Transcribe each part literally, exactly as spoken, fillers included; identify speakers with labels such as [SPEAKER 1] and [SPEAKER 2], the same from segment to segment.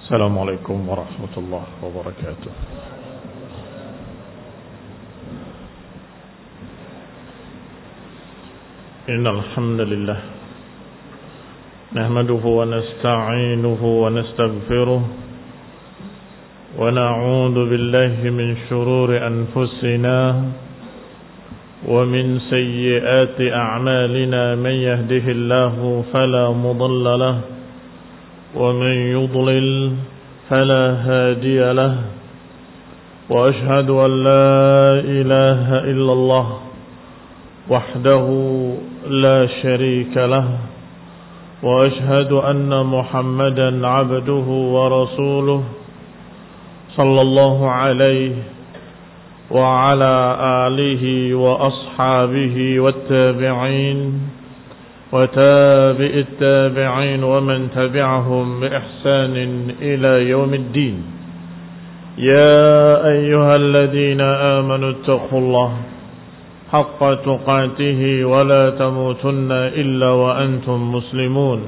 [SPEAKER 1] السلام عليكم ورحمة الله وبركاته. إن الحمد لله نحمده ونستعينه ونستغفره ونعوذ بالله من شرور أنفسنا ومن سيئات أعمالنا. من يهده الله فلا مضل له ومن يضلل فلا هادي له، وأشهد أن لا إله إلا الله وحده لا شريك له، وأشهد أن محمدا عبده ورسوله صلى الله عليه وعلى آله وأصحابه والتابعين وتابع التابعين ومن تبعهم بإحسان إلى يوم الدين. يا أيها الذين آمنوا اتقوا الله حق تقاته ولا تموتن إلا وأنتم مسلمون.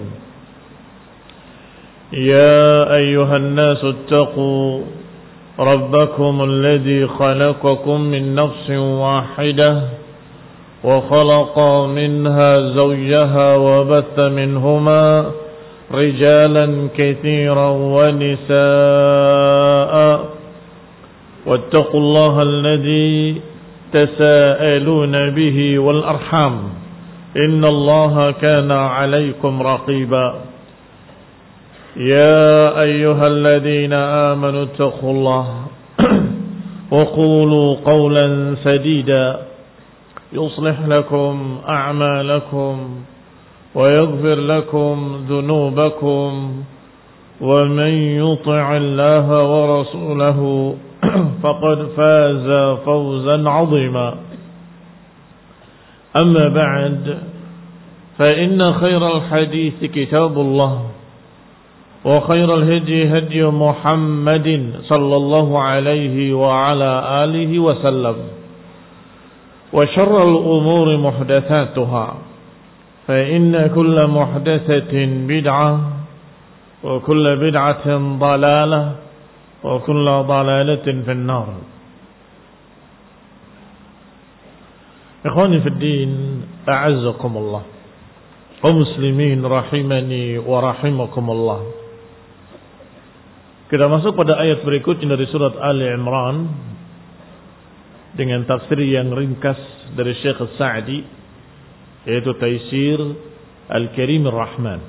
[SPEAKER 1] يا أيها الناس اتقوا ربكم الذي خلقكم من نفس واحدة وخلق منها زوجها وبث منهما رجالا كثيرا ونساء، واتقوا الله الذي تساءلون به والأرحام إن الله كان عليكم رقيبا. يا أيها الذين آمنوا اتقوا الله وقولوا قولا سديدا يصلح لكم أعمالكم ويغفر لكم ذنوبكم، ومن يطع الله ورسوله فقد فاز فوزا عظيما. أما بعد، فإن خير الحديث كتاب الله، وخير الهدي هدي محمد صلى الله عليه وعلى آله وسلم، وشر الأمور محدثاتها، فإن كل محدثة بدعة وكل بدعة ضلالة وكل ضلالة في النار. إخواني في الدين، أعزكم الله ومسلمين rahimani wa rahimakumullah. Kita masuk pada ayat berikutnya dari surat Ali Imran dengan tafsir yang ringkas dari Syekh As-Sa'di, yaitu Taisir Al-Karim Ar-Rahman.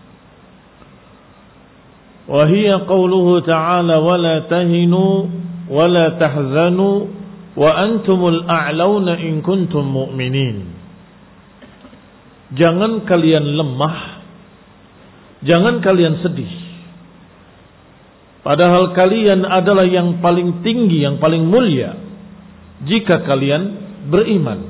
[SPEAKER 1] Wa hiya qawluhu ta'ala wa la tahinu wa la tahzanu wa antumul a'launa in kuntum mu'minin. Jangan kalian lemah, jangan kalian sedih, padahal kalian adalah yang paling tinggi, yang paling mulia jika kalian beriman.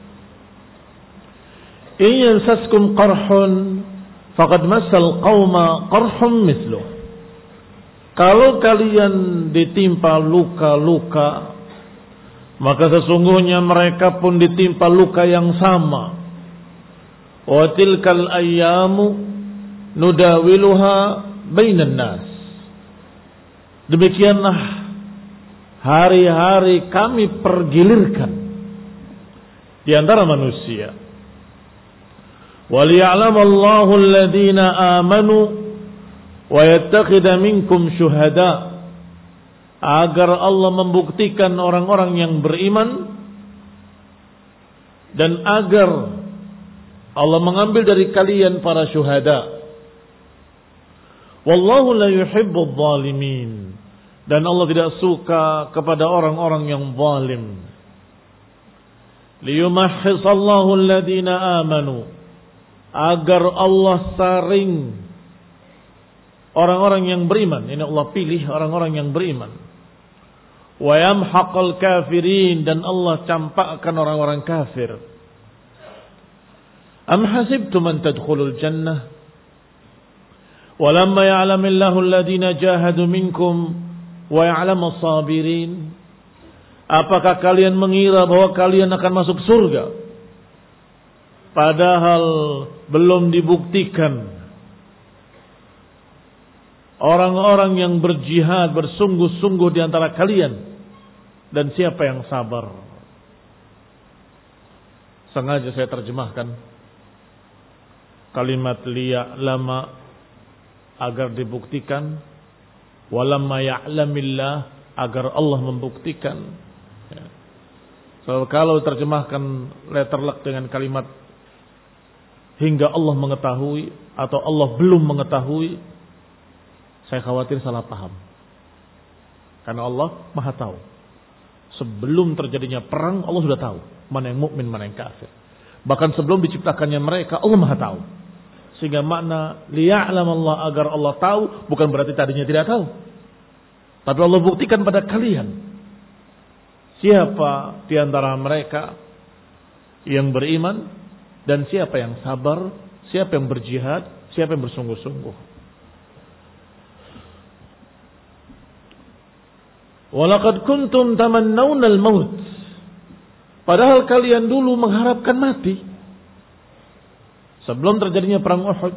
[SPEAKER 1] In yansaskum qarhun faqad massal qauma qarhum mithluh. Kalau kalian ditimpa luka-luka, maka sesungguhnya mereka pun ditimpa luka yang sama. Wa tilkal ayyamu nudawiluha bainan nas. Demikianlah hari-hari kami pergilirkan di antara manusia. Waliya'lamallahu alladhina amanu wa yattakhidha minkum syuhada, agar Allah membuktikan orang-orang yang beriman dan agar Allah mengambil dari kalian para syuhada. Wallahu la yuhibbudz zalimin, dan Allah tidak suka kepada orang-orang yang zalim. Liyumahhisallahu alladhina amanu, agar Allah saring orang-orang yang beriman. Ini Allah pilih orang-orang yang beriman. Wa yamhaqal kafirin, dan Allah campakkan orang-orang kafir. Am hasibtum an tadkhulul jannah walamma ya'lamillahu alladhina jahadu minkum wa ya'lamus sabirin. Apakah kalian mengira bahwa kalian akan masuk surga padahal belum dibuktikan orang-orang yang berjihad bersungguh-sungguh di antara kalian, dan siapa yang sabar. Sengaja saya terjemahkan kalimat liya'lama agar dibuktikan, walamma ya'lamillah agar Allah membuktikan. Ya. So, kalau terjemahkan letterlock dengan kalimat hingga Allah mengetahui atau Allah belum mengetahui, saya khawatir salah paham. Karena Allah Maha tahu. Sebelum terjadinya perang Allah sudah tahu mana yang mukmin, mana yang kafir. Bahkan sebelum diciptakannya mereka Allah Maha tahu. Sehingga makna liya'lam Allah agar Allah tahu bukan berarti tadinya tidak tahu. Tapi Allah buktikan pada kalian siapa di antara mereka yang beriman dan siapa yang sabar, siapa yang berjihad, siapa yang bersungguh-sungguh. Walaqad kuntum tamannawna al-maut. Padahal kalian dulu mengharapkan mati sebelum terjadinya perang Uhud.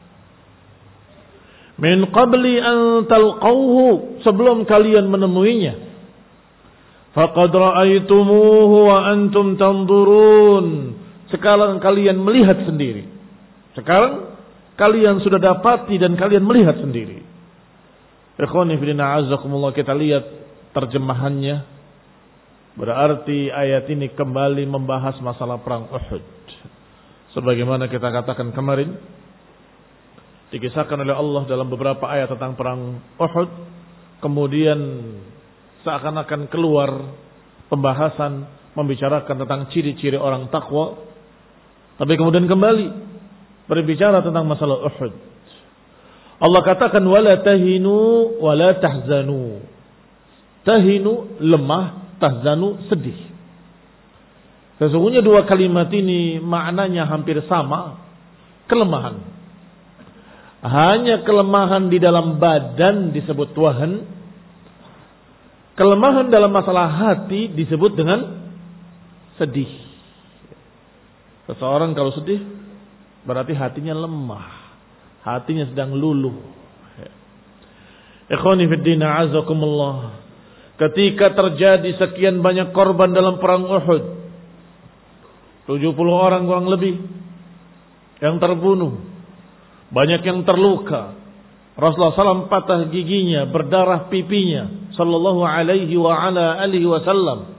[SPEAKER 1] Min qabli an talqawhu, sebelum kalian menemuinya. Faqad ra'aitumuhu wa antum tanzurun. Sekarang kalian melihat sendiri. Sekarang kalian sudah dapati dan kalian melihat sendiri. Ikhwani fillah azakumullah, kita lihat terjemahannya. Berarti ayat ini kembali membahas masalah perang Uhud. Sebagaimana kita katakan kemarin, dikisahkan oleh Allah dalam beberapa ayat tentang perang Uhud. Kemudian seakan-akan keluar pembahasan membicarakan tentang ciri-ciri orang takwa. Tapi kemudian kembali berbicara tentang masalah Uhud. Allah katakan wala tahinu wala tahzanu. Tahinu lemah, tahzanu sedih. Sesungguhnya dua kalimat ini maknanya hampir sama, kelemahan. Hanya kelemahan di dalam badan disebut wahan, kelemahan dalam masalah hati disebut dengan sedih. Seseorang kalau sedih berarti hatinya lemah, hatinya sedang luluh. Ikhwani fid din a'azakumullah. Ketika terjadi sekian banyak korban dalam perang Uhud, tujuh puluh orang kurang lebih yang terbunuh, banyak yang terluka. Rasulullah sallallahu alaihi wasallam patah giginya, berdarah pipinya, sallallahu alaihi wa ala alihi wasallam.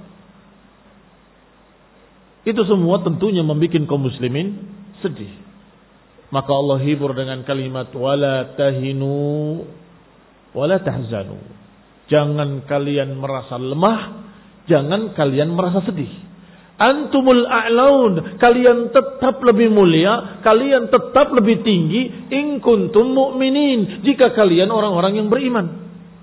[SPEAKER 1] Itu semua tentunya membuat kaum muslimin sedih. Maka Allah hibur dengan kalimat wala tahinu wala tahzanu. Jangan kalian merasa lemah, jangan kalian merasa sedih. Antumul a'laun, kalian tetap lebih mulia, kalian tetap lebih tinggi in kuntum mu'minin, jika kalian orang-orang yang beriman.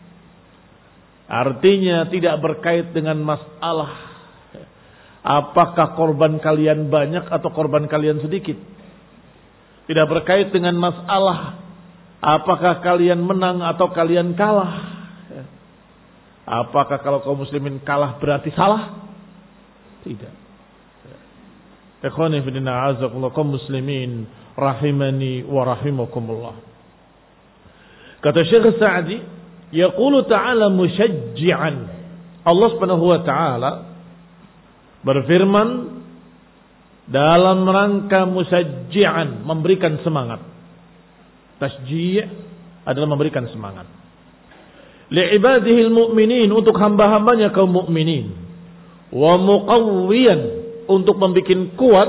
[SPEAKER 1] Artinya tidak berkait dengan masalah apakah korban kalian banyak atau korban kalian sedikit. Tidak berkait dengan masalah apakah kalian menang atau kalian kalah. Apakah kalau kaum muslimin kalah berarti salah? Tidak. Ikhwani fillah azakumullah, kaum muslimin rahimani wa rahimakumullah. Kata Syekh Sa'di, yaqulu ta'ala musyajji'an. Allah Subhanahu wa taala berfirman dalam rangka musyajji'an, memberikan semangat. Tasji' adalah memberikan semangat. Li'ibadihil mu'minin, untuk hamba-hambanya kaum mukminin. Wa muqawwiyan, untuk membikin kuat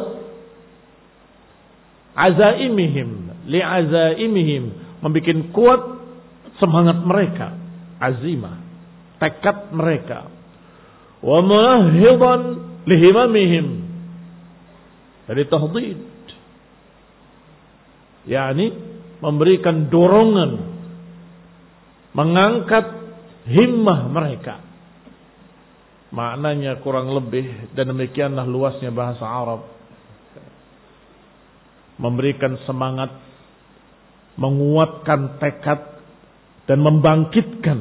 [SPEAKER 1] azaimihim, li'azaimihim, membikin kuat semangat mereka, azimah, tekad mereka. Wa munahhidan lihimamihim, dari tahdid, yakni memberikan dorongan, mengangkat himmah mereka. Maknanya kurang lebih, dan demikianlah luasnya bahasa Arab, memberikan semangat, menguatkan tekad, dan membangkitkan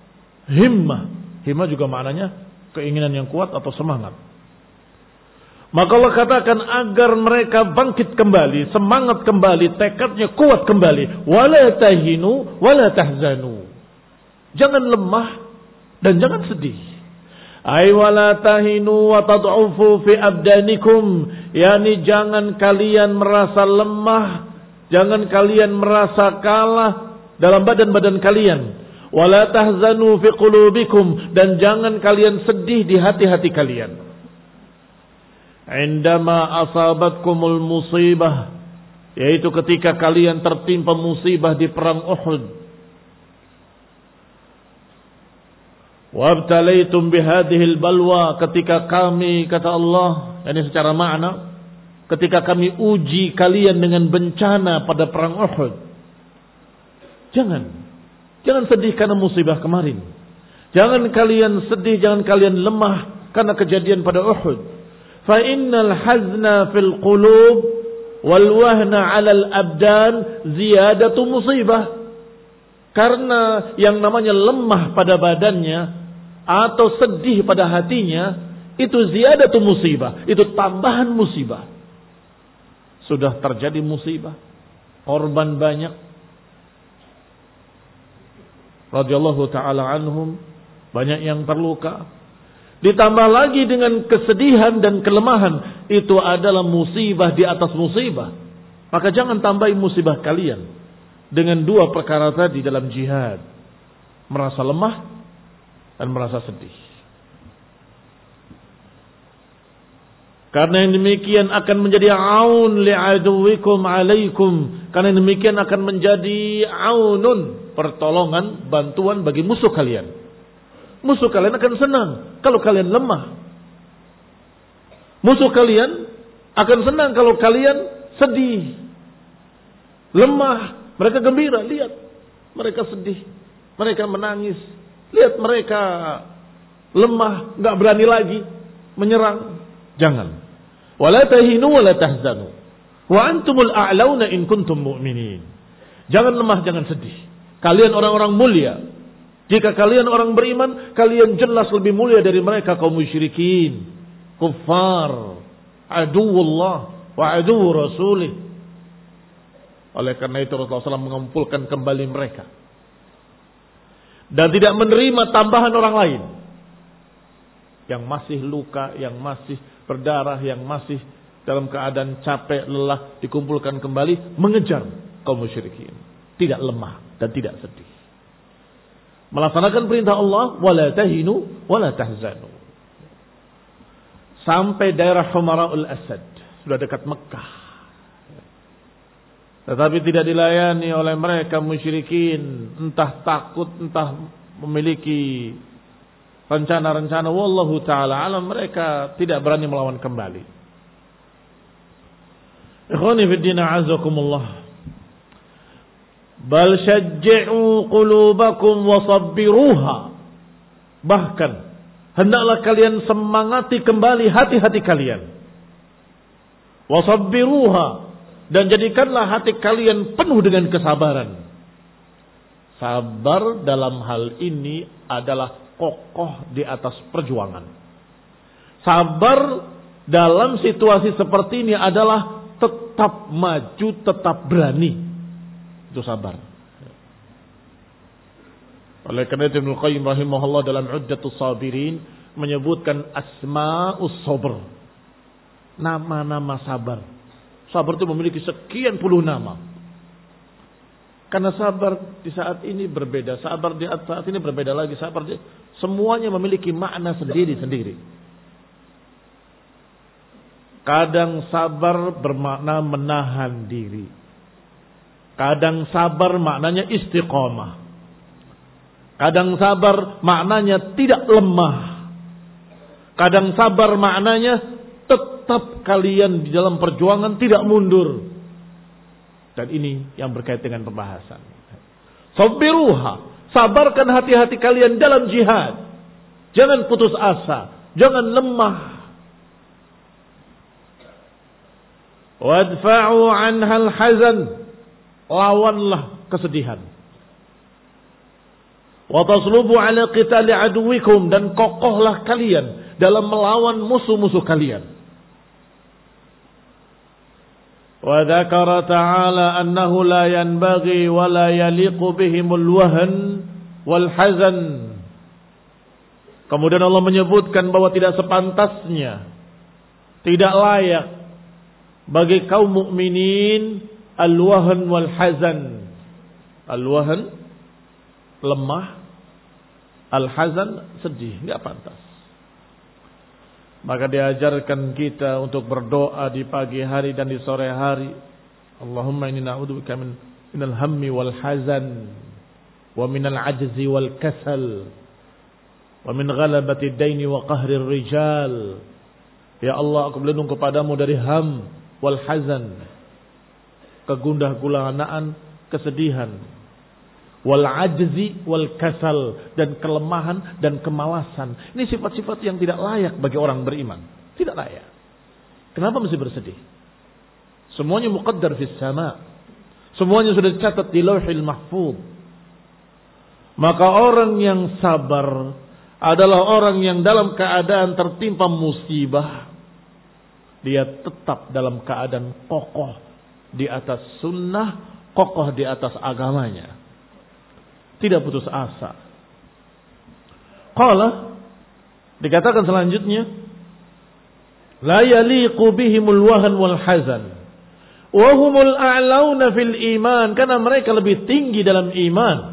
[SPEAKER 1] himmah. Himmah juga maknanya keinginan yang kuat atau semangat. Maka Allah katakan agar mereka bangkit kembali, semangat kembali, tekadnya kuat kembali. Wala tahinu, wala tahzanu. Jangan lemah dan jangan sedih. Ay wala tahinu wa tad'ufu fi abdanikum. Yani jangan kalian merasa lemah, jangan kalian merasa kalah dalam badan-badan kalian. Wala tahzanu fi qulubikum, dan jangan kalian sedih di hati-hati kalian. Indama asabatkumul musibah, yaitu ketika kalian tertimpa musibah di perang Uhud. Wabtalaitum bihadhil balwa, ketika kami, kata Allah, ini secara makna, ketika kami uji kalian dengan bencana pada perang Uhud. Jangan, jangan sedih karena musibah kemarin. Jangan kalian sedih, jangan kalian lemah karena kejadian pada Uhud. Fa innal hazna fil qulub wal wahna 'alal abdan ziyadatu musibah. Karena yang namanya lemah pada badannya atau sedih pada hatinya itu ziyadatu musibah, itu tambahan musibah. Sudah terjadi musibah, korban banyak. Radhiyallahu taala anhum, banyak yang terluka. Ditambah lagi dengan kesedihan dan kelemahan, itu adalah musibah di atas musibah. Maka jangan tambahi musibah kalian dengan dua perkara tadi dalam jihad. Merasa lemah dan merasa sedih. Karena yang demikian akan menjadi aun li'aduwikum alaikum. Karena yang demikian akan menjadi aunun, pertolongan, bantuan bagi musuh kalian. Musuh kalian akan senang kalau kalian lemah. Musuh kalian akan senang kalau kalian sedih, lemah. Mereka gembira, lihat mereka sedih, mereka menangis. Lihat mereka lemah, nggak berani lagi menyerang. Jangan. Wala tahinu wala tahzanu wa antumul a'launa in kuntum mu'minin. Jangan lemah, jangan sedih. Kalian orang-orang mulia. Jika kalian orang beriman, kalian jelas lebih mulia dari mereka kaum musyrikin, kuffar, aduwullah wa aduw rasulih. Oleh karena itu Rasulullah shallallahu alaihi wasallam mengumpulkan kembali mereka dan tidak menerima tambahan orang lain yang masih luka, yang masih berdarah, yang masih dalam keadaan capek, lelah, dikumpulkan kembali mengejar kaum musyrikin. Tidak lemah dan tidak sedih. Melaksanakan perintah Allah, wala tahinu wala tahzanu. Sampai daerah Humara'ul Asad, sudah dekat Mekah. Tetapi tidak dilayani oleh mereka musyrikin, entah takut, entah memiliki rencana-rencana. Wallahu ta'ala alam, mereka tidak berani melawan kembali. Ikhwani fi din, a'azakumullah. Bal syajji'u qulubakum wasabbiruha. Bahkan hendaklah kalian semangati kembali hati-hati kalian. Wasabbiruha, dan jadikanlah hati kalian penuh dengan kesabaran. Sabar dalam hal ini adalah kokoh di atas perjuangan. Sabar dalam situasi seperti ini adalah tetap maju, tetap berani. Itu sabar. Oleh karena itu Ibnu Qayyim rahimahullah dalam Uddatus Sabirin menyebutkan asma'us sabr, nama-nama sabar. Sabar itu memiliki sekian puluh nama. Karena sabar di saat ini berbeda, sabar di saat ini berbeda lagi, sabar di, semuanya memiliki makna sendiri-sendiri. Kadang sabar bermakna menahan diri. Kadang sabar maknanya istiqamah. Kadang sabar maknanya tidak lemah. Kadang sabar maknanya tetap kalian di dalam perjuangan tidak mundur. Dan ini yang berkait dengan pembahasan. Sabbiruha, sabarkan hati-hati kalian dalam jihad. Jangan putus asa, jangan lemah. Wadfa'u anhal hazan, lawanlah kesedihan. Wa taslubu ala qitali aduwikum, dan kokohlah kalian dalam melawan musuh-musuh kalian. Wa dzakara ta'ala annahu la yanbaghi wa la yaliqu bihimul wahn wal hazan. Kemudian Allah menyebutkan bahwa tidak sepantasnya, tidak layak bagi kaum mukminin al-wahn wal hazan. Al-wahn lemah, al-hazan sedih, enggak pantas. Maka diajarkan kita untuk berdoa di pagi hari dan di sore hari. Allahumma inni na'udzubika min minal hammi wal hazan wa minal ajzi wal kasal wa min ghalabati ad-daini wa qahri ar-rijal. Ya Allah, aku berlindung kepadamu dari ham wal hazan, kegundah gulanaan, kesedihan, wal ajzi wal kasal, dan kelemahan dan kemalasan. Ini sifat-sifat yang tidak layak bagi orang beriman. Tidak layak. Kenapa mesti bersedih? Semuanya muqaddar fis sama. Semuanya sudah dicatat di Lauhil Mahfuz. Maka orang yang sabar adalah orang yang dalam keadaan tertimpa musibah, dia tetap dalam keadaan kokoh di atas sunnah, kokoh di atas agamanya. Tidak putus asa. Qala, dikatakan selanjutnya, la yaliqu bihimul wahn wal hazan wa humul a'launa fil iman, karena mereka lebih tinggi dalam iman.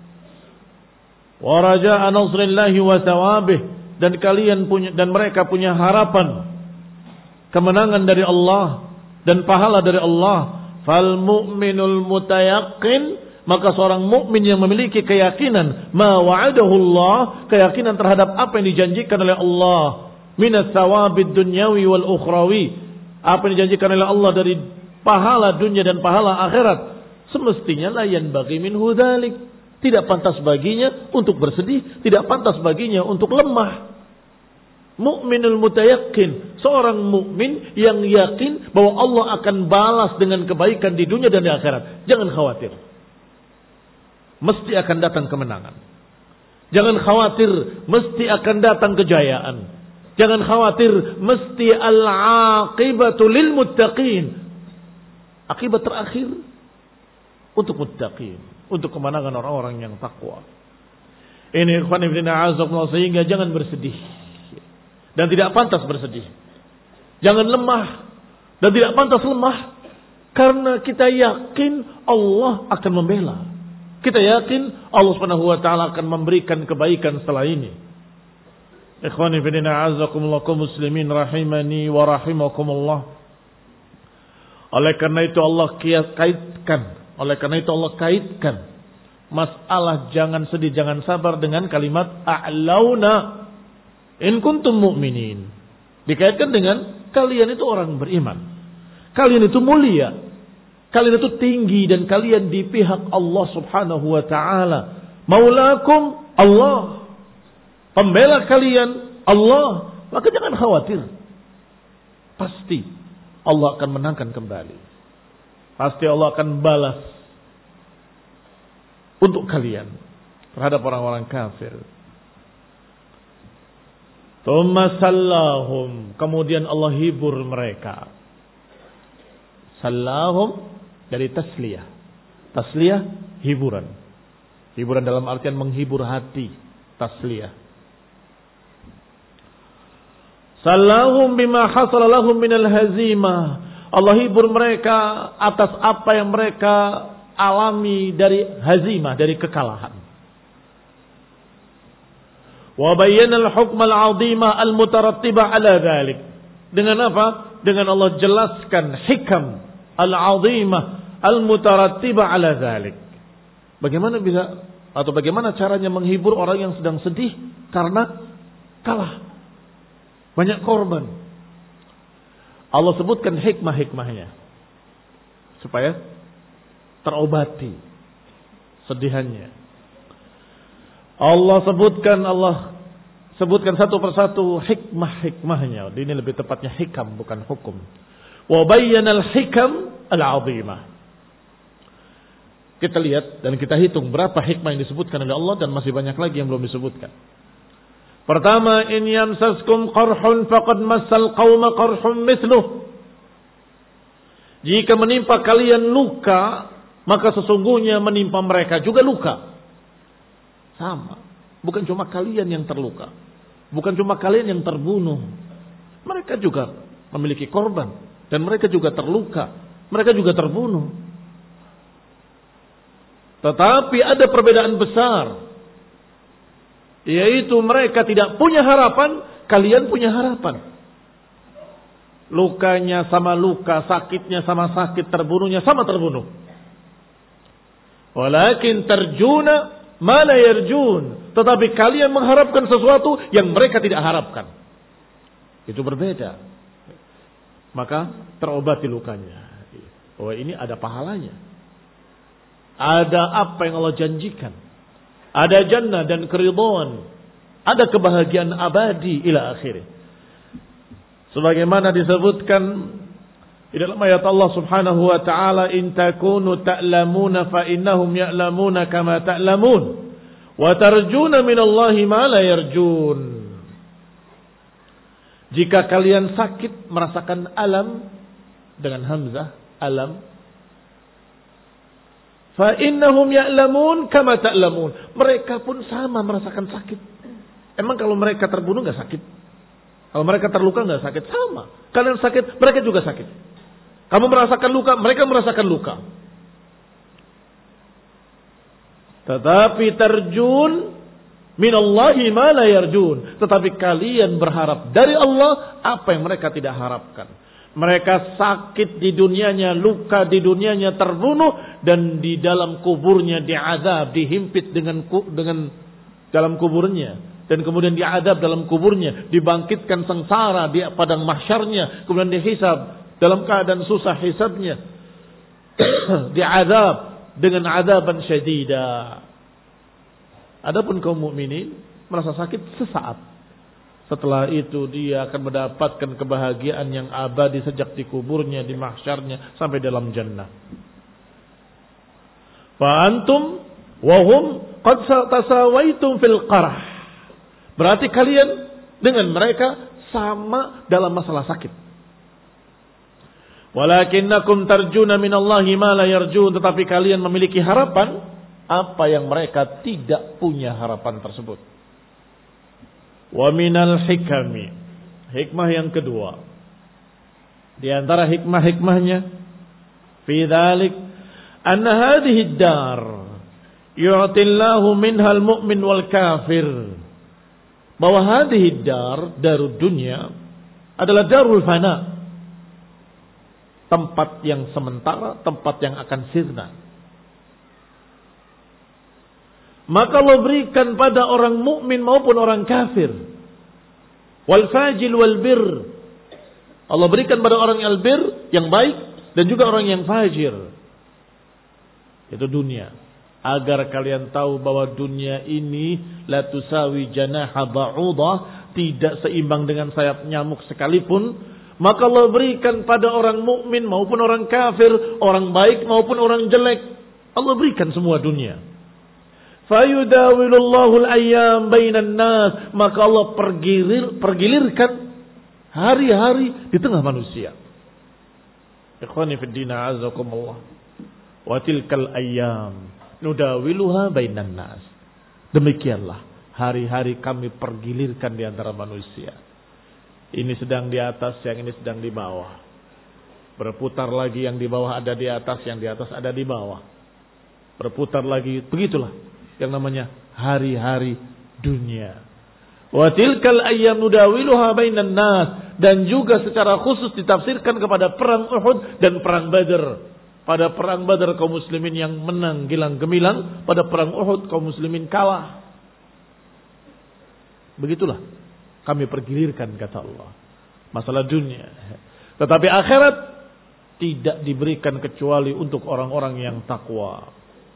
[SPEAKER 1] Wa raja'a nasrillahi wa thawabih, dan kalian punya, dan mereka punya harapan kemenangan dari Allah dan pahala dari Allah. Fal mu'minul mutayaqqin, maka seorang mukmin yang memiliki keyakinan ma wa'adahu Allah, keyakinan terhadap apa yang dijanjikan oleh Allah, minas thawabid dunyawi wal ukhrawi, apa yang dijanjikan oleh Allah dari pahala dunia dan pahala akhirat, semestinya la yanbaghi minhu dzalik, tidak pantas baginya untuk bersedih, tidak pantas baginya untuk lemah. Mukminul mutayaqqin, seorang mukmin yang yakin bahwa Allah akan balas dengan kebaikan di dunia dan di akhirat. Jangan khawatir. Mesti akan datang kemenangan. Jangan khawatir, mesti akan datang kejayaan. Jangan khawatir, mesti al-aqibatu lil muttaqin. Akibat terakhir untuk muttaqin, untuk kemenangan orang-orang yang takwa. Ini ikhwan fillah a'azakumullah, sehingga jangan bersedih dan tidak pantas bersedih. Jangan lemah dan tidak pantas lemah, karena kita yakin Allah akan membela. Kita yakin Allah Subhanahu wa taala akan memberikan kebaikan setelah ini. Ikhwani fillah a'azakumullah kaum muslimin rahimani wa rahimakumullah. Oleh karena itu Allah kaitkan, oleh karena itu Allah kaitkan masalah jangan sedih, jangan sabar dengan kalimat a'launa in kuntum mu'minin. Dikaitkan dengan kalian itu orang beriman. Kalian itu mulia. Kalian itu tinggi dan kalian di pihak Allah Subhanahu wa taala. Maulakum Allah. Pembela kalian Allah. Maka jangan khawatir. Pasti Allah akan menangkan kembali. Pasti Allah akan balas untuk kalian terhadap orang-orang kafir. Tsumma sallahum, kemudian Allah hibur mereka. Sallahum dari tasliyah. Tasliyah hiburan. Hiburan dalam artian menghibur hati. Tasliyah. Sallahum bima hasala lahum minal hazimah. Allah hibur mereka atas apa yang mereka alami dari hazimah, dari kekalahan. Wa bayyana al-hukm al-'azimah al-mutarattibah 'ala dzalik. Dengan apa? Dengan Allah jelaskan hikam al-'azimah al-mutarattibah 'ala dzalik. Bagaimana bisa atau bagaimana caranya menghibur orang yang sedang sedih karena kalah? Banyak korban. Allah sebutkan hikmah-hikmahnya supaya terobati sedihannya. Allah sebutkan Allah sebutkan satu persatu hikmah-hikmahnya. Ini lebih tepatnya hikam bukan hukum. Wa bayyana al-hikam al-'azimah. Kita lihat dan kita hitung berapa hikmah yang disebutkan oleh Allah dan masih banyak lagi yang belum disebutkan. Pertama, in yamsaskum qarhun faqad massal qauma qarhun mithluh. Jika menimpa kalian luka, maka sesungguhnya menimpa mereka juga luka. Sama. Bukan cuma kalian yang terluka. Bukan cuma kalian yang terbunuh. Mereka juga memiliki korban. Dan mereka juga terluka. Mereka juga terbunuh. Tetapi ada perbedaan besar. Yaitu mereka tidak punya harapan, kalian punya harapan. Lukanya sama luka, sakitnya sama sakit, terbunuhnya sama terbunuh. Walakin tarjuna ma la yarjun. Tetapi kalian mengharapkan sesuatu yang mereka tidak harapkan. Itu berbeda. Maka terobati lukanya. Oh, ini ada pahalanya. Ada apa yang Allah janjikan. Ada jannah dan keridhaan. Ada kebahagiaan abadi ila akhirih. Sebagaimana disebutkan di dalam ayat Allah Subhanahu wa taala, in takunu ta'lamuna fa innahum ya'lamuna kama ta'lamun wa tarjuna minallahi ma la yarjun. Jika kalian sakit merasakan alam dengan hamzah alam, fa innahum ya'lamun kama ta'lamun. Mereka pun sama merasakan sakit. Emang kalau mereka terbunuh enggak sakit? Kalau mereka terluka enggak sakit? Sama. Kalian sakit, mereka juga sakit. Kamu merasakan luka, mereka merasakan luka. Tetapi terjun minallahi ma la yarjun. Tetapi kalian berharap dari Allah apa yang mereka tidak harapkan. Mereka sakit di dunianya, luka di dunianya, terbunuh, dan di dalam kuburnya diazab, dihimpit dengan dengan dalam kuburnya, dan kemudian diazab dalam kuburnya, dibangkitkan sengsara di padang mahsyarnya, kemudian dihisab dalam keadaan susah hisabnya, diazab dengan azaban syadida. Adapun kaum mukminin merasa sakit sesaat. Setelah itu dia akan mendapatkan kebahagiaan yang abadi sejak di kuburnya, di mahsyarnya, sampai dalam jannah. Fa antum wa hum qad tasawaitum fil qarah. Berarti kalian dengan mereka sama dalam masalah sakit. Walakinnakum tarjuna minallahi ma la yarjun. Tetapi kalian memiliki harapan apa yang mereka tidak punya harapan tersebut. Wa minal hikami, hikmah yang kedua di antara hikmah-hikmahnya, fi dzalik anna hadhihi ad-dar yu'tillahu minha al-mu'min wal kafir. Bahwa hadhihi ad-dar, darud dunya, adalah darul fana, tempat yang sementara, tempat yang akan sirna. Maka Allah berikan pada orang mukmin maupun orang kafir. Wal fajil wal bir. Allah berikan pada orang yang albir, yang baik, dan juga orang yang fajir. Itu dunia. Agar kalian tahu bahwa dunia ini la tusawi janaha ba'udah, tidak seimbang dengan sayap nyamuk sekalipun. Maka Allah berikan pada orang mukmin maupun orang kafir, orang baik maupun orang jelek. Allah berikan semua dunia. Fayudawilullahu al-ayyam bainan nas, maka Allah pergilir, pergilirkan hari-hari di tengah manusia. Ikhwani fid din a'azzakumullah. Wa tilkal ayyam nudawiluha bainan nas. Demikianlah hari-hari kami pergilirkan di antara manusia. Ini sedang di atas, yang ini sedang di bawah. Berputar lagi, yang di bawah ada di atas, yang di atas ada di bawah. Berputar lagi, begitulah yang namanya hari-hari dunia. Wa tilkal ayyam nudawiluha bainan nas, dan juga secara khusus ditafsirkan kepada perang Uhud dan perang Badar. Pada perang Badar kaum muslimin yang menang gilang gemilang, pada perang Uhud kaum muslimin kalah. Begitulah kami pergilirkan, kata Allah, masalah dunia. Tetapi akhirat tidak diberikan kecuali untuk orang-orang yang takwa.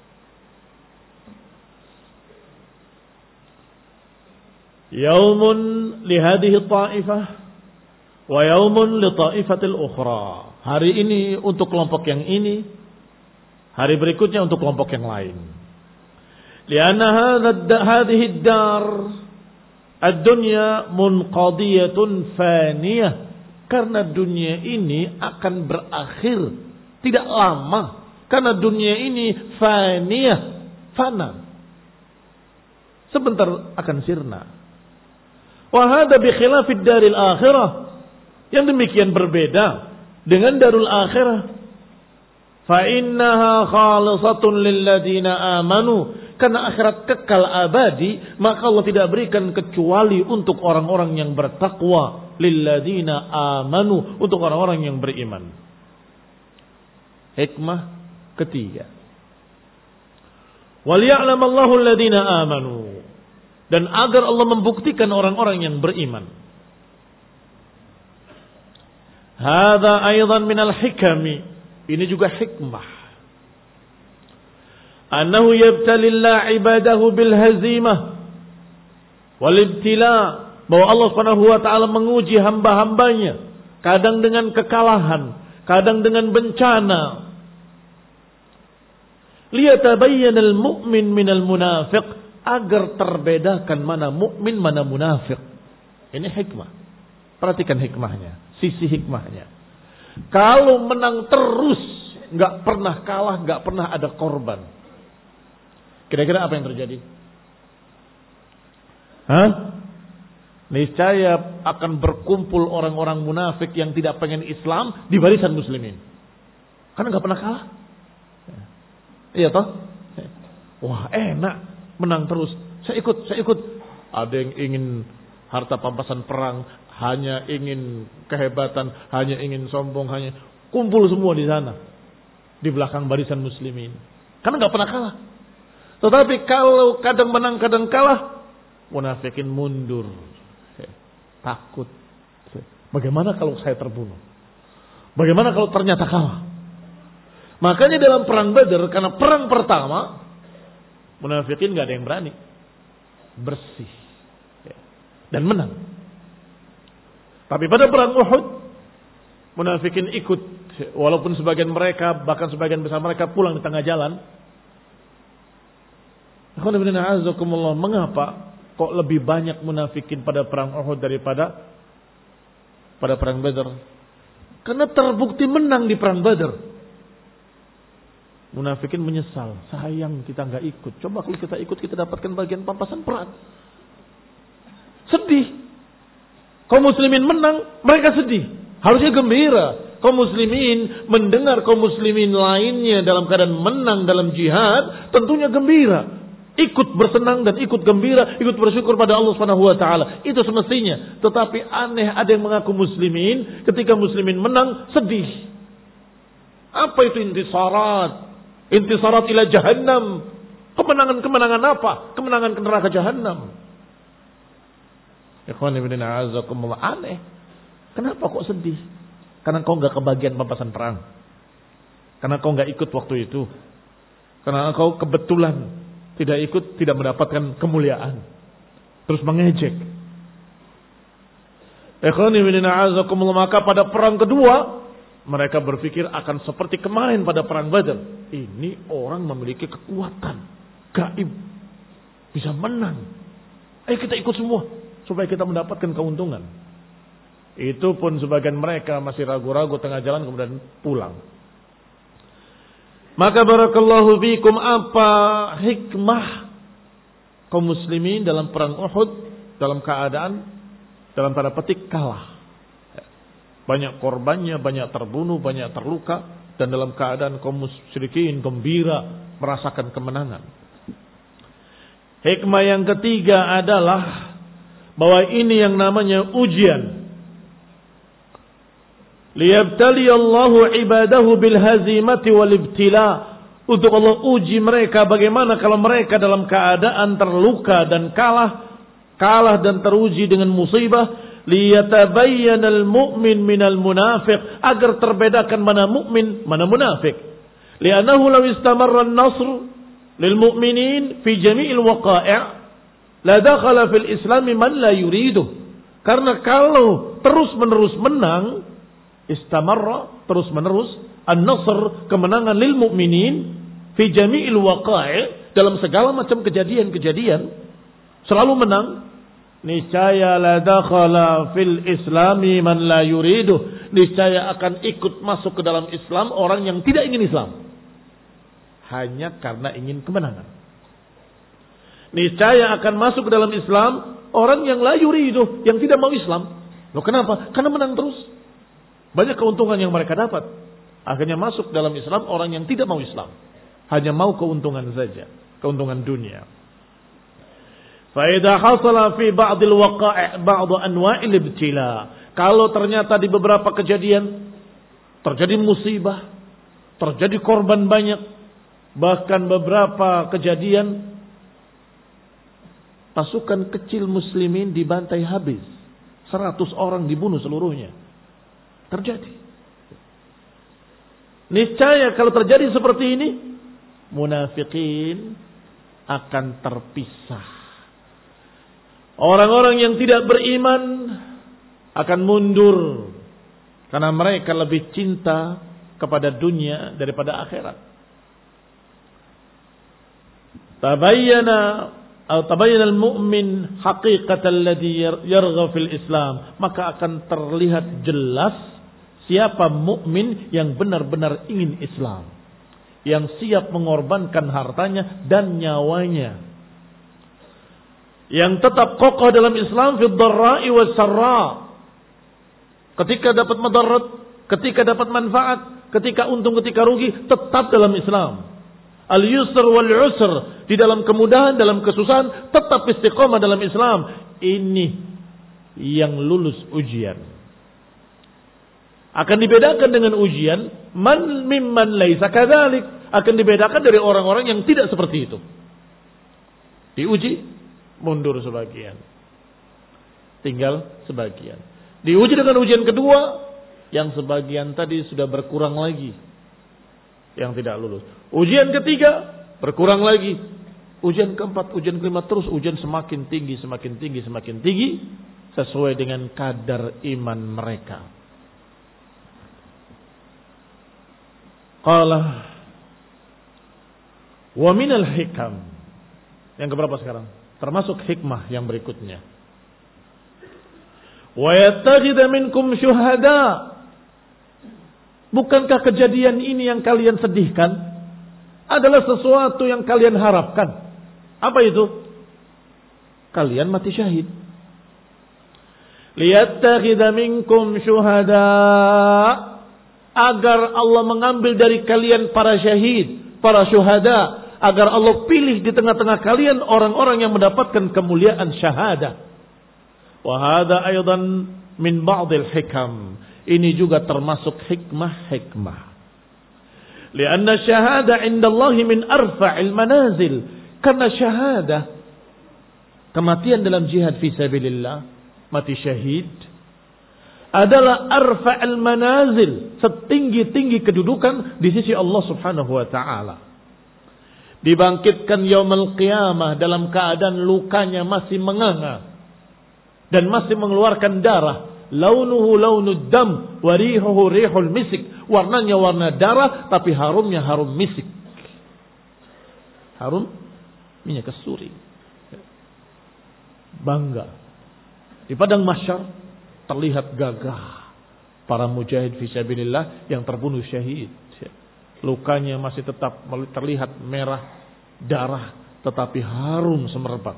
[SPEAKER 1] Yaumun li hadhihi ta'ifah wa yaumun li ta'ifatil ukhra. Hari ini untuk kelompok yang ini, hari berikutnya untuk kelompok yang lain. Lianna hadhihi ad-dar ad-dunya munqadiyatun faniyah, karena dunia ini akan berakhir Tidak lama. Karena dunia ini faniyah. Fana. Sebentar akan sirna. Wa hadha bi khilafid daril akhirah. Yang demikian berbeda dengan darul akhirah. Fa innaha khalisatun lil ladina amanu. Karena akhirat kekal abadi, maka Allah tidak berikan kecuali untuk orang-orang yang bertakwa. Lil ladina amanu, untuk orang-orang yang beriman. Hikmah ketiga. Wal ya'lamallahu alladina amanu. Dan agar Allah membuktikan orang-orang yang beriman. Hadza aidan minal hikami. Ini juga hikmah. Annahu yabtalillah ibadahu bil hazimah wal ibtila. Bahwa Allah Subhanahu wa taala menguji hamba-hambanya kadang dengan kekalahan, kadang dengan bencana. Liyatabayyanal mu'min minal munafiq. Agar terbedakan mana mukmin mana munafik. Ini hikmah. Perhatikan hikmahnya, sisi hikmahnya. Kalau menang terus, nggak pernah kalah, nggak pernah ada korban. Kira-kira apa yang terjadi? Hah? Niscaya akan berkumpul orang-orang munafik yang tidak pengen Islam di barisan muslimin. Karena nggak pernah kalah. Iya toh? Wah enak. Menang terus. Saya ikut, saya ikut. Ada yang ingin harta pampasan perang, hanya ingin kehebatan, hanya ingin sombong, hanya kumpul semua di sana. Di belakang barisan muslimin. Karena nggak pernah kalah. Tetapi kalau kadang menang, kadang kalah, munafikin mundur. Takut. Bagaimana kalau saya terbunuh? Bagaimana kalau ternyata kalah? Makanya dalam perang Badar, karena perang pertama, munafikin gak ada yang berani. Bersih. Dan menang. Tapi pada perang Uhud, munafikin ikut. Walaupun sebagian mereka, bahkan sebagian besar mereka pulang di tengah jalan. Mengapa kok lebih banyak munafikin pada perang Uhud daripada pada perang Badar? Karena terbukti menang di perang Badar. Munafikin menyesal. Sayang kita nggak ikut. Coba kalau kita ikut kita dapatkan bagian pampasan perang. Sedih. Kaum muslimin menang, mereka sedih. Harusnya gembira. Kaum muslimin mendengar kaum muslimin lainnya dalam keadaan menang dalam jihad, tentunya gembira. Ikut bersenang dan ikut gembira, ikut bersyukur pada Allah Subhanahu wa taala. Itu semestinya. Tetapi aneh ada yang mengaku muslimin, ketika muslimin menang sedih. Apa itu intisarat? Intisarat ila jahannam. Kemenangan-kemenangan apa? Kemenangan ke neraka jahannam. Ikhwan ibn a'azakumullah. Aneh. Kenapa kok sedih? Karena kau enggak kebagian pampasan perang. Karena kau enggak ikut waktu itu. Karena kau kebetulan tidak ikut, tidak mendapatkan kemuliaan. Terus mengejek. Ikhwan ibn a'azakumullah. Maka pada perang kedua, mereka berpikir akan seperti kemarin pada perang Badar. Ini orang memiliki kekuatan gaib, bisa menang. Ayo kita ikut semua supaya kita mendapatkan keuntungan. Itu pun sebagian mereka masih ragu-ragu tengah jalan kemudian pulang. Maka barakallahu fikum, apa hikmah kaum muslimin dalam perang Uhud dalam keadaan dalam tanda petik kalah. Banyak korbannya, banyak terbunuh, banyak terluka. Dan dalam keadaan kaum musyrikin gembira merasakan kemenangan. Hikmah yang ketiga adalah bahwa ini yang namanya ujian. Liyabtaliyallahu ibadahu bilhazimati wal ibtila. Untuk Allah uji mereka bagaimana kalau mereka dalam keadaan terluka dan kalah. Kalah dan teruji dengan musibah. Liyatabayyanal mu'min minal munafiq, agar terbedakan mana mukmin mana munafik. Li'annahu law istamarra an-nasr lil mu'minin fi jami'il waqa'i' la dakhala fil islam man la yuridu. Karena kalau terus-menerus menang, istamarra terus-menerus an-nasr, kemenangan lil mu'minin fi jami'il waqa'i', dalam segala macam kejadian-kejadian selalu menang. Niscaya la dakhala fil islami man la yuridu, niscaya akan ikut masuk ke dalam Islam orang yang tidak ingin Islam. Hanya karena ingin kemenangan. Niscaya akan masuk ke dalam Islam orang yang la yuridu, yang tidak mau Islam. Loh kenapa? Karena menang terus. Banyak keuntungan yang mereka dapat. Akhirnya masuk dalam Islam orang yang tidak mau Islam. Hanya mau keuntungan saja. Keuntungan dunia. Faidah hasala fi ba'dil waqa'i' ba'du anwa'il ibtila. Kalau ternyata di beberapa kejadian terjadi musibah, terjadi korban banyak, bahkan beberapa kejadian pasukan kecil muslimin dibantai habis, seratus orang dibunuh seluruhnya. Terjadi. Niscaya kalau terjadi seperti ini, munafikin akan terpisah. Orang-orang yang tidak beriman akan mundur karena mereka lebih cinta kepada dunia daripada akhirat. Tabayyana atau tabayyana al-mu'min haqiqatan alladhi yargha fil Islam, maka akan terlihat jelas siapa mukmin yang benar-benar ingin Islam, yang siap mengorbankan hartanya dan nyawanya, yang tetap kokoh dalam Islam fid dharra'i was sarra. Ketika dapat madarat, ketika dapat manfaat, ketika untung, ketika rugi, tetap dalam Islam. Al-yusr wal-usr, di dalam kemudahan, dalam kesusahan, tetap istiqomah dalam Islam. Ini yang lulus ujian. Akan dibedakan dengan ujian man mimman laisa kadzalik, akan dibedakan dari orang-orang yang tidak seperti itu. Diuji, mundur sebagian, tinggal sebagian. Diuji dengan ujian kedua, yang sebagian tadi sudah berkurang lagi, yang tidak lulus. Ujian ketiga berkurang lagi. Ujian keempat, ujian kelima, terus ujian semakin tinggi, semakin tinggi, semakin tinggi, sesuai dengan kadar iman mereka. Qala wa minal hikam. Yang keberapa sekarang? Termasuk hikmah yang berikutnya. Wa yattakhidha minkum syuhada. Bukankah kejadian ini yang kalian sedihkan adalah sesuatu yang kalian harapkan? Apa itu? Kalian mati syahid. Liyattakhidha minkum syuhada, agar Allah mengambil dari kalian para syahid, para syuhada, agar Allah pilih di tengah-tengah kalian orang-orang yang mendapatkan kemuliaan syahadah. Wa hadza aidan min ba'dil hikam. Ini juga termasuk hikmah-hikmah. Lianna syahada 'inda Allah min arfa'il manazil. Karena syahadah, kematian dalam jihad fi sabilillah, mati syahid, adalah arfa'il manazil, setinggi-tinggi kedudukan di sisi Allah Subhanahu wa taala. Dibangkitkan yaumul qiyamah dalam keadaan lukanya masih menganga dan masih mengeluarkan darah. Launuhu launud dam wa rihuhu rihul misik. Warnanya warna darah tapi harumnya harum misik. Harum minyak kasturi. Bangga. Di padang mahsyar terlihat gagah para mujahid fisabilillah yang terbunuh syahid. Lukanya masih tetap terlihat merah darah tetapi harum semerbak.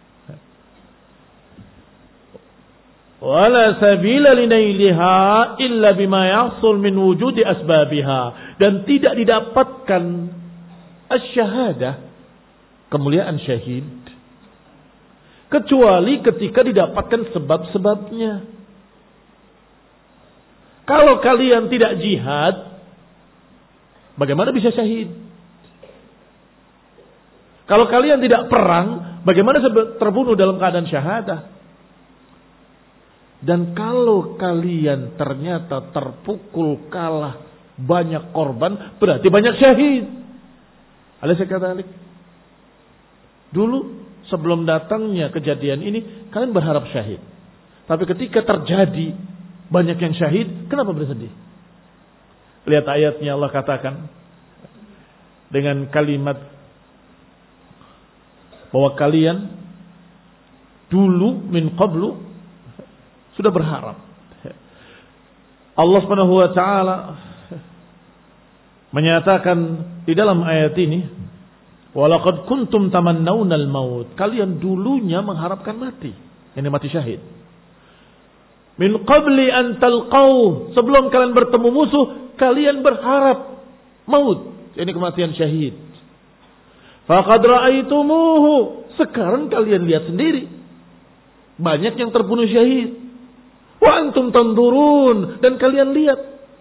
[SPEAKER 1] Wala sabila linailiha illa bima yahsul min wujudi asbabiha, dan tidak didapatkan asy-syahadah, kemuliaan syahid, kecuali ketika didapatkan sebab-sebabnya. Kalau kalian tidak jihad, bagaimana bisa syahid? Kalau kalian tidak perang, bagaimana terbunuh dalam keadaan syahadah? Dan kalau kalian ternyata terpukul, kalah, banyak korban, berarti banyak syahid. Alaysa kadzalik? Dulu sebelum datangnya kejadian ini, kalian berharap syahid. Tapi ketika terjadi banyak yang syahid, kenapa bersedih? Lihat ayatnya, Allah katakan dengan kalimat bahwa kalian dulu min qablu sudah berharap. Allah Subhanahu wa taala menyatakan di dalam ayat ini, walaqad kuntum tamannawnal maut. Kalian dulunya mengharapkan mati. Ini mati syahid. Min qabli an talqaw. Sebelum kalian bertemu musuh, kalian berharap maut. Ini kematian syahid. Faqad ra'aitumuhu. Sekarang kalian lihat sendiri. Banyak yang terbunuh syahid. Wa antum tanzurun. Dan kalian lihat.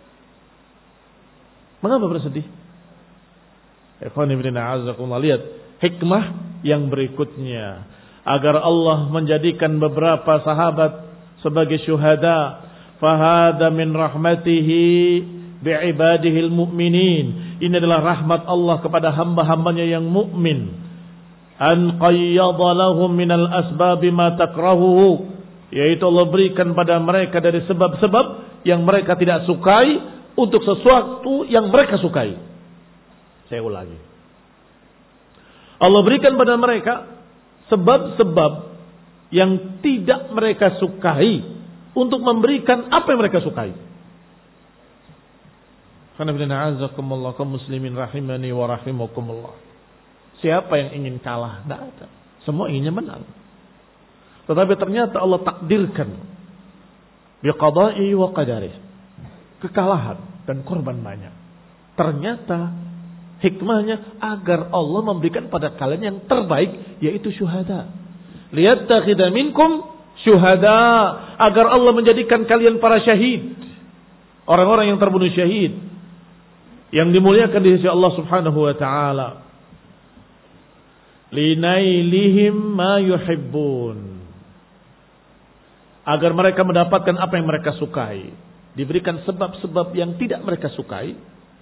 [SPEAKER 1] Mengapa bersedih? Ikhwan ibn a'azakumullah, lihat hikmah yang berikutnya. Agar Allah menjadikan beberapa sahabat sebagai syuhada. Fahada min rahmatihi bi'ibadihil mu'minin. Ini adalah rahmat Allah kepada hamba-hambanya yang mukmin. An qayyadha lahum minal asbabi ma takrahuhu. Yaitu Allah berikan pada mereka dari sebab-sebab yang mereka tidak sukai untuk sesuatu yang mereka sukai. Saya ulangi. Allah berikan pada mereka sebab-sebab yang tidak mereka sukai untuk memberikan apa yang mereka sukai. Qanabillaha'azakumullah kaum muslimin rahimani wa rahimakumullah. Siapa yang ingin kalah? Tidak ada. Semua inginnya menang. Tetapi ternyata Allah takdirkan biqada'i wa qadarih, kekalahan dan korban banyak. Ternyata hikmahnya agar Allah memberikan pada kalian yang terbaik, yaitu syuhada. Liyattakhidha minkum syuhada, agar Allah menjadikan kalian para syahid, orang-orang yang terbunuh syahid, yang dimuliakan di sisi Allah Subhanahu wa taala. Linailihim ma yuhibbun, agar mereka mendapatkan apa yang mereka sukai. Diberikan sebab-sebab yang tidak mereka sukai.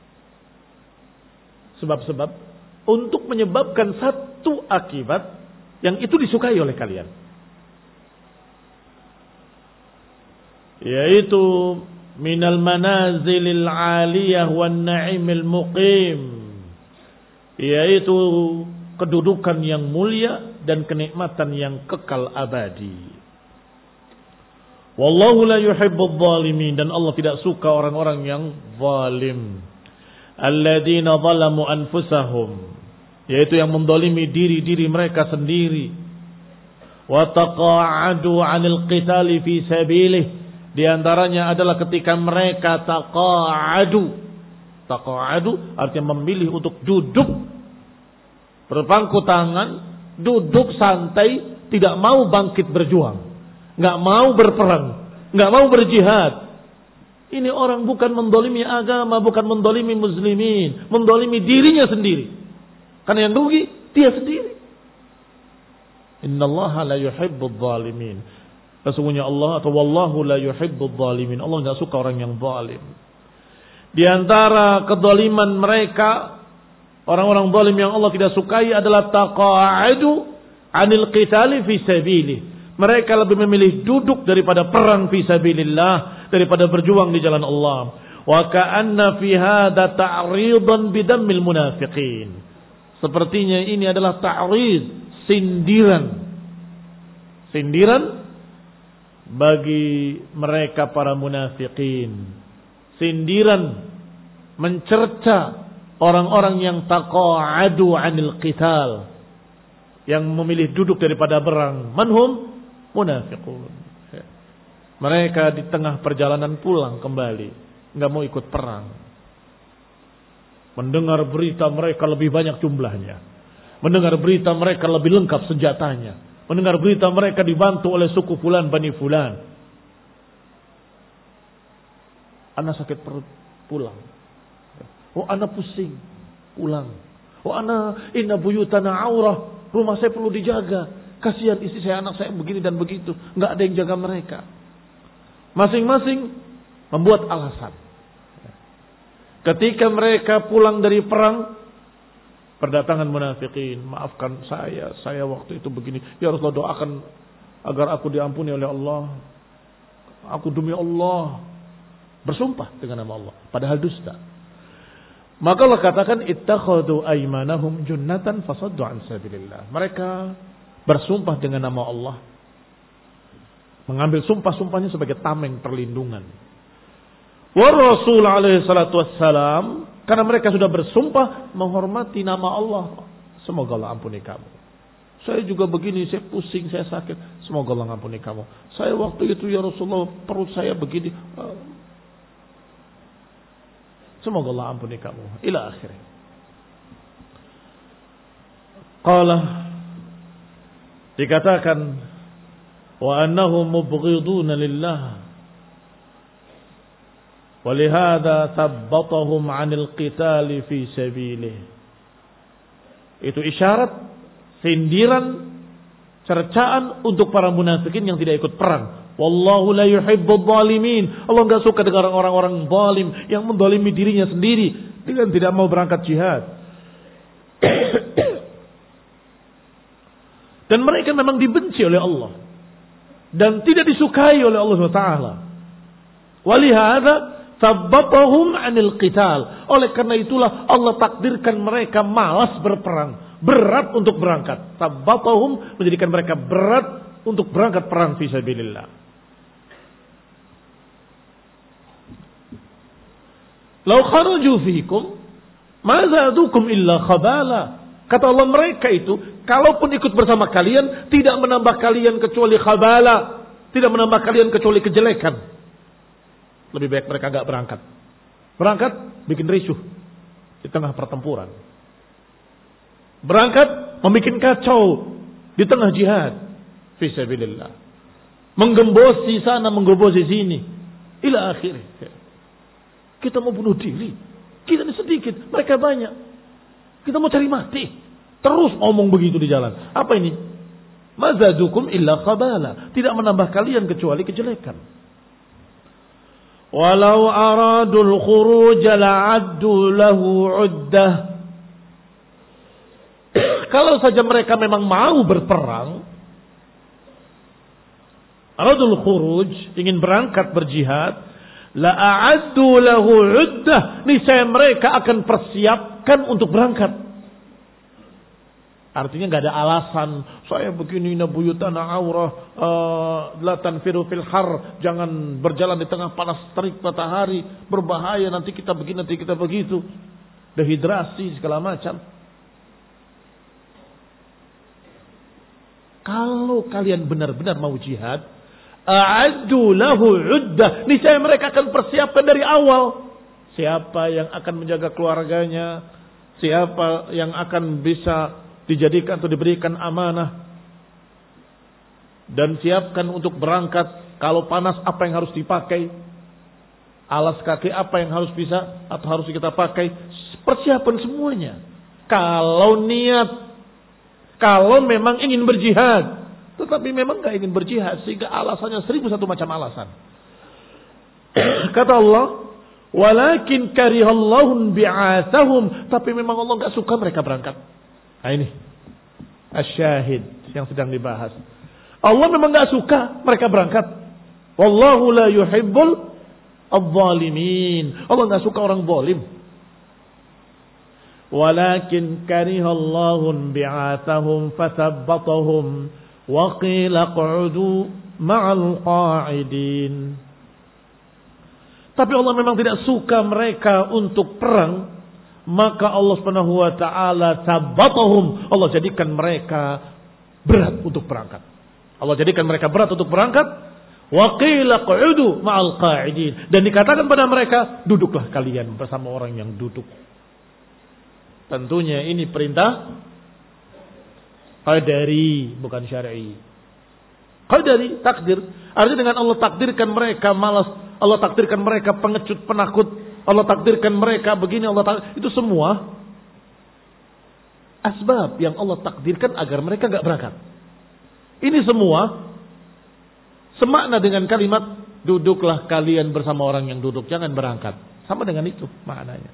[SPEAKER 1] Sebab-sebab untuk menyebabkan satu akibat yang itu disukai oleh kalian. Yaitu minal manazilil aliyah wan na'imil muqim. Yaitu kedudukan yang mulia dan kenikmatan yang kekal abadi. Wallahu la yuhibbudz zalimin, dan Allah tidak suka orang-orang yang zalim. Alladzina zalamu anfusahum, yaitu yang mendolimi diri-diri mereka sendiri. Wa taqa'adu 'anil qitali fi sabilih, di antaranya adalah ketika mereka taqa'adu. Taqa'adu artinya memilih untuk duduk berpangku tangan, duduk santai, tidak mau bangkit berjuang. Nggak mau berperang, nggak mau berjihad. Ini orang bukan mendolimi agama, bukan mendolimi muslimin, mendolimi dirinya sendiri. Karena yang rugi dia sendiri. Innallaha la yuhibbudz zalimin. Sesungguhnya Allah atau wallahu la yuhibbudz zalimin. Allah nggak suka orang yang zalim. Di antara kezaliman mereka, orang-orang zalim yang Allah tidak sukai adalah taqa'adu 'anil qitali fi sabilih. Mereka lebih memilih duduk daripada perang fi sabilillah, daripada berjuang di jalan Allah. Wa ka'anna fi hadza ta'ridan bidammil munafiqin. Sepertinya ini adalah ta'rid, sindiran. Sindiran bagi mereka para munafiqin. Sindiran mencerca orang-orang yang taqa'adu 'anil qital, yang memilih duduk daripada perang. Manhum munafiqun. Mereka di tengah perjalanan pulang kembali, nggak mau ikut perang. Mendengar berita mereka lebih banyak jumlahnya, mendengar berita mereka lebih lengkap senjatanya, mendengar berita mereka dibantu oleh suku fulan bani fulan. Anak sakit perut, pulang. Oh, anak pusing, pulang. Oh, anak inna buyutana aurah, rumah saya perlu dijaga. Kasihan istri saya, anak saya begini dan begitu. Nggak ada yang jaga mereka. Masing-masing membuat alasan. Ketika mereka pulang dari perang, berdatangan munafikin. Maafkan saya, saya waktu itu begini. Ya Rasulullah, doakan agar aku diampuni oleh Allah. Aku demi Allah bersumpah dengan nama Allah, padahal dusta. Maka Allah katakan, ittakhadhu aymanahum junnatan fasaddu an sabilillah. Mereka bersumpah dengan nama Allah, mengambil sumpah-sumpahnya sebagai tameng perlindungan. Wa Rasul alaihi salatu wassalam, karena mereka sudah bersumpah menghormati nama Allah. Semoga Allah ampuni kamu. Saya juga begini, saya pusing, saya sakit. Semoga Allah ampuni kamu. Saya waktu itu ya Rasulullah, perut saya begini. Semoga Allah ampuni kamu. Ila akhirnya. Qala, dikatakan, wa annahum mubghiduna lillah. Walihada thabbatahum 'anil qitali fi sabilih. Itu isyarat, sindiran, cercaan untuk para munafikin yang tidak ikut perang. Wallahu la yuhibbul zalimin. Allah enggak suka dengan orang-orang zalim yang menzalimi dirinya sendiri dengan tidak mau berangkat jihad. Dan mereka memang dibenci oleh Allah dan tidak disukai oleh Allah subhanahu wa taala. Walihada thabbatahum 'anil qital. Oleh karena itulah Allah takdirkan mereka malas berperang, berat untuk berangkat. Thabbatahum menjadikan mereka berat untuk berangkat perang fi sabilillah. Lau kharaju fikum ma zadukum illa khabala. Kata Allah, mereka itu kalaupun ikut bersama kalian tidak menambah kalian kecuali khabala, tidak menambah kalian kecuali kejelekan. Lebih baik mereka enggak berangkat. Berangkat bikin risuh di tengah pertempuran. Berangkat membuat kacau di tengah jihad fi sabilillah. Menggembosi sana, menggembosi sini. Ila akhir. Kita mau bunuh diri. Kita ini sedikit, mereka banyak. Kita mau cari mati. Terus ngomong begitu di jalan. Apa ini? Mazadukum illa khabala. Tidak menambah kalian kecuali kejelekan. Walau aradul khuruj la'addu lahu 'uddah. Kalau saja mereka memang mau berperang, aradul khuruj, ingin berangkat berjihad, la'addu lahu 'uddah, niscaya mereka akan persiapkan untuk berangkat. Artinya enggak ada alasan, saya begini nabuyutana aurah, uh, la tanfiru fil har, jangan berjalan di tengah panas terik matahari, berbahaya, nanti kita begini, nanti kita begitu. Dehidrasi segala macam. Kalau kalian benar-benar mau jihad, a'addu lahu 'uddah, niscaya mereka akan persiapkan dari awal. Siapa yang akan menjaga keluarganya, siapa yang akan bisa dijadikan atau diberikan amanah, dan siapkan untuk berangkat. Kalau panas apa yang harus dipakai, alas kaki apa yang harus bisa atau harus kita pakai, persiapan semuanya. Kalau niat, kalau memang ingin berjihad, tetapi memang gak ingin berjihad sehingga alasannya seribu satu macam alasan. Kata Allah, walakin karihallahun bi'athahum, tapi memang Allah gak suka mereka berangkat. Nah ini asyahid yang sedang dibahas. Allah memang gak suka mereka berangkat. Wallahu la yuhibbul adh-dhalimin. Allah gak suka orang zalim. Walakin karihallahun bi'athahum fathabbatahum wa qila qa'udu ma'al qa'idin. Tapi Allah memang tidak suka mereka untuk perang. Maka Allah Subhanahu wa taala sabbatahum, Allah jadikan mereka berat untuk berangkat. Allah jadikan mereka berat untuk berangkat. Wa qila qu'udu ma'al qa'idin, dan dikatakan pada mereka, duduklah kalian bersama orang yang duduk. Tentunya ini perintah qadari, bukan syar'i. Qadari, takdir. Artinya dengan Allah takdirkan mereka malas, Allah takdirkan mereka pengecut, penakut, Allah takdirkan mereka begini, Allah takdirkan. Itu semua asbab yang Allah takdirkan agar mereka enggak berangkat. Ini semua semakna dengan kalimat duduklah kalian bersama orang yang duduk, jangan berangkat. Sama dengan itu maknanya.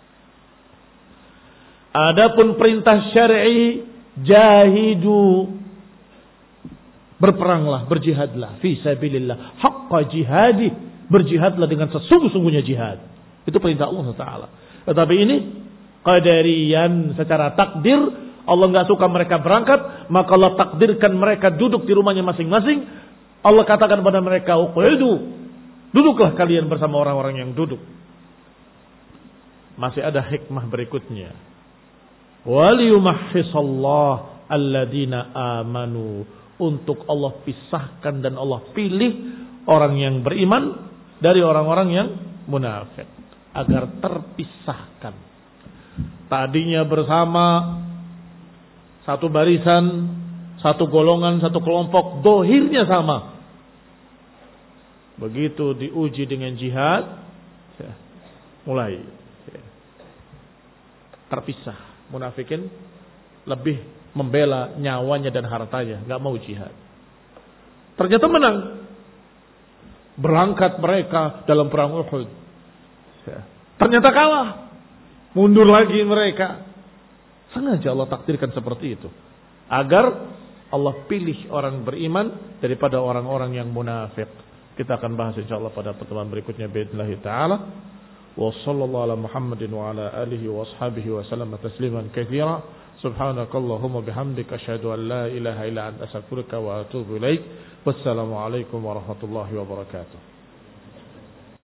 [SPEAKER 1] Adapun perintah syar'i, jahidu, berperanglah, berjihadlah fi sabilillah haqqa jihadi, berjihadlah dengan sesungguh-sungguhnya jihad. Itu perintah Allah Taala. Tetapi ini qadarian, secara takdir Allah nggak suka mereka berangkat, maka Allah takdirkan mereka duduk di rumahnya masing-masing. Allah katakan pada mereka, uqidu, Duduklah kalian bersama orang-orang yang duduk. Masih ada hikmah berikutnya. Waliyumahhisallah alladina amanu. Untuk Allah pisahkan dan Allah pilih orang yang beriman dari orang-orang yang munafik. Agar terpisahkan. Tadinya bersama satu barisan, satu golongan, satu kelompok, dohirnya sama. Begitu diuji dengan jihad, ya, mulai ya, terpisah. Munafikin lebih membela nyawanya dan hartanya, nggak mau jihad. Ternyata menang. Berangkat mereka dalam perang Uhud. Ya. Ternyata kalah. Mundur lagi mereka. Sengaja Allah takdirkan seperti itu. Agar Allah pilih orang beriman daripada orang-orang yang munafik. Kita akan bahas insyaallah pada pertemuan berikutnya باذنillah taala. Wa sallallahu ala Muhammadin wa ala alihi wa ashabihi wa sallam tasliman katsira. Subhanakallahumma bihamdika asyhadu an la ilaha illa anta astaghfiruka wa atubu ilaik. Wassalamu alaikum warahmatullahi wabarakatuh.